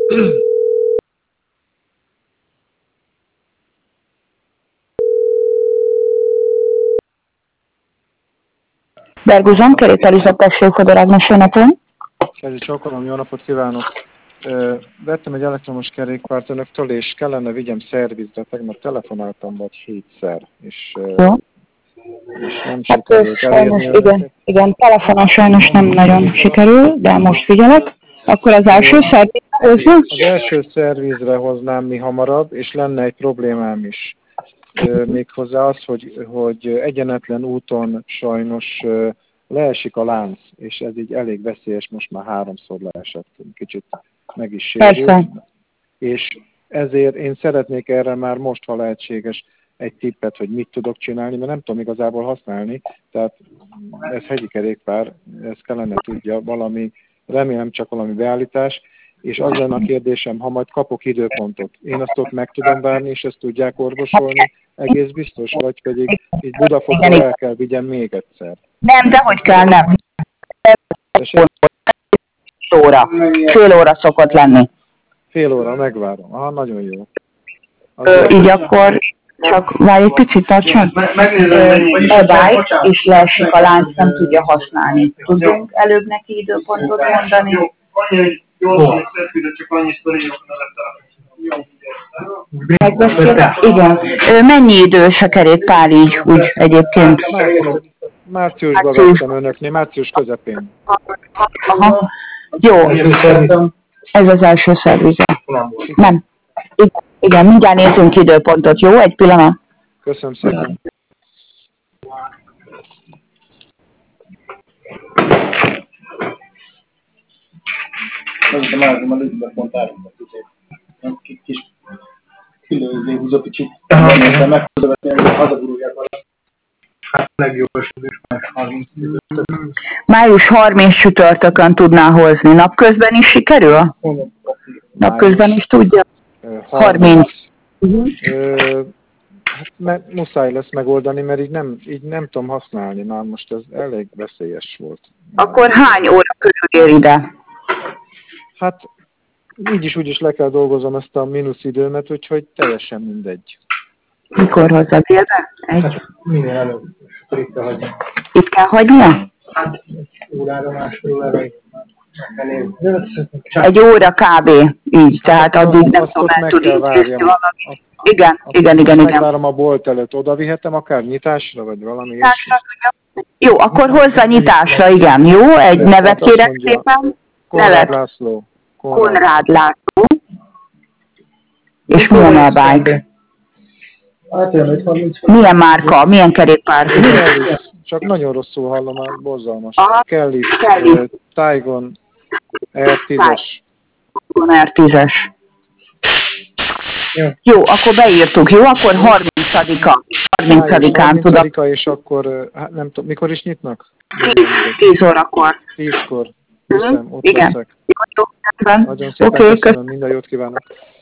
Berguzson, kerékpárizat tessék, Fodorágnes napon. Kezi Csókolom, jó napot kívánok! Vettem egy elektromos kerékpárt önöktől, és kellene vigyem szervizre. Tegnap telefonáltam vagy 7-szer, és nem sikerült elérni önöket. Igen, telefonon sajnos nem nagyon sikerül, de most figyelek. Akkor az első szervizre hozzá? Az első szervizre hoznám mi hamarabb, és lenne egy problémám is. Méghozzá az, hogy egyenetlen úton sajnos leesik a lánc, és ez így elég veszélyes, most már 3-szor leesett, kicsit meg is sérült. Persze. És ezért én szeretnék erre már most, ha lehetséges, egy tippet, hogy mit tudok csinálni, mert nem tudom igazából használni, tehát ez hegyi kerékpár, ez kellene tudja valami, remélem csak valami beállítás, és az lenne a kérdésem, ha majd kapok időpontot, én azt ott meg tudom várni, és ezt tudják orvosolni, egész biztos, vagy pedig így Budafokra el kell vigyem még egyszer. Nem, dehogy kell, nem. Fél óra szokott lenni. Fél óra, megvárom. Aha, nagyon jó. Így akkor csak várj egy picit, tartson. Edály, és leesik a lánc, nem tudja használni. Tudunk előbb neki időpontot mondani? Megbeszéltek? Igen. Mennyi idős a kerékpár így, úgy egyébként? Márciusban vettem önöknél, március közepén. Aha. Jó. Ez az első szervize. Nem. Igen, mindjárt nézzünk időpontot, jó? Egy pillanat. Köszönöm szépen. Szerintem állom a lőzőbe pont árulnak, kis különböző húzó kicsit. Meghozzá hazagurulják valami. Hát legjobb esetben május 30 csütörtökön tudná hozni. Napközben is sikerül? Napközben is tudja? 30. Hát muszáj lesz megoldani, mert így nem tudom használni. Már most ez elég veszélyes volt. Akkor hány óra körül ér ide? Hát így is úgy is le kell dolgozom ezt a mínusz időmet, úgyhogy teljesen mindegy. Mikor hozza délbe? Hát minél előbb. Itt kell hagyni. Itt kell hagynia? Hát órára, másfél órára. Egy óra kb. Így, tehát addig nem tudom, el tud intézni valami. Igen. Megvárom a bolt előtt, oda vihetem akár nyitásra, vagy valami nyitásra. Jó, akkor hozzá nyitásra, igen. Jó, egy nevet kérek szépen. Konrád László. Konrád László. És milyen elbike? Milyen márka? Milyen kerékpár? Csak nagyon rosszul hallom, már borzalmas. Kelly. Taigon R10-es. R10-es. Jó, akkor beírtuk, jó? Akkor 30-án tudok. 30-a, és akkor, hát nem tudom, mikor is nyitnak? 10 órakor. 10-kor. Hiszem, ott igen. leszek. Jó, nagyon szépen köszönöm, minden jót kívánok.